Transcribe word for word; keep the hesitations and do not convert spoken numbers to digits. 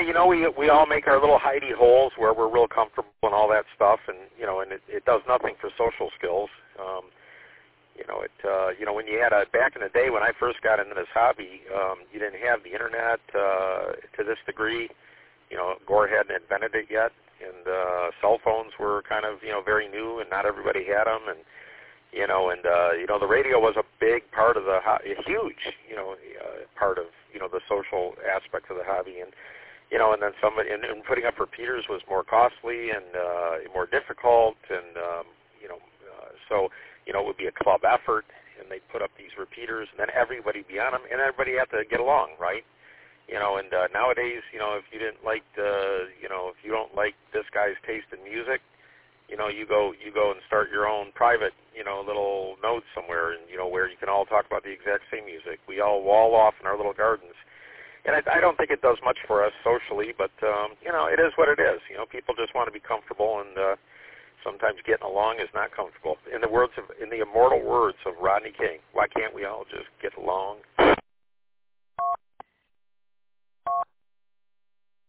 you know, we we all make our little hidey holes where we're real comfortable and all that stuff, and you know, and it, it does nothing for social skills. Um, you know, it uh, you know, when you had a back in the day when I first got into this hobby, um, you didn't have the internet uh, to this degree. You know, Gore hadn't invented it yet, and uh, cell phones were kind of you know very new, and not everybody had them, and you know, and uh, you know, the radio was a big part of the ho- a huge you know uh, part of you know the social aspect of the hobby, and you know, and then somebody and, and putting up repeaters was more costly and uh, more difficult, and um, you know, uh, so you know, it would be a club effort, and they'd put up these repeaters, and then everybody'd be on them, and everybody had to get along, right? You know, and uh, nowadays, you know, if you didn't like the, you know, if you don't like this guy's taste in music, you know, you go you go and start your own private, you know, little node somewhere, and you know, where you can all talk about the exact same music. We all wall off in our little gardens. And I, I don't think it does much for us socially, but, um, you know, it is what it is. You know, people just want to be comfortable, and uh, sometimes getting along is not comfortable. In the words of, in the immortal words of Rodney King, why can't we all just get along?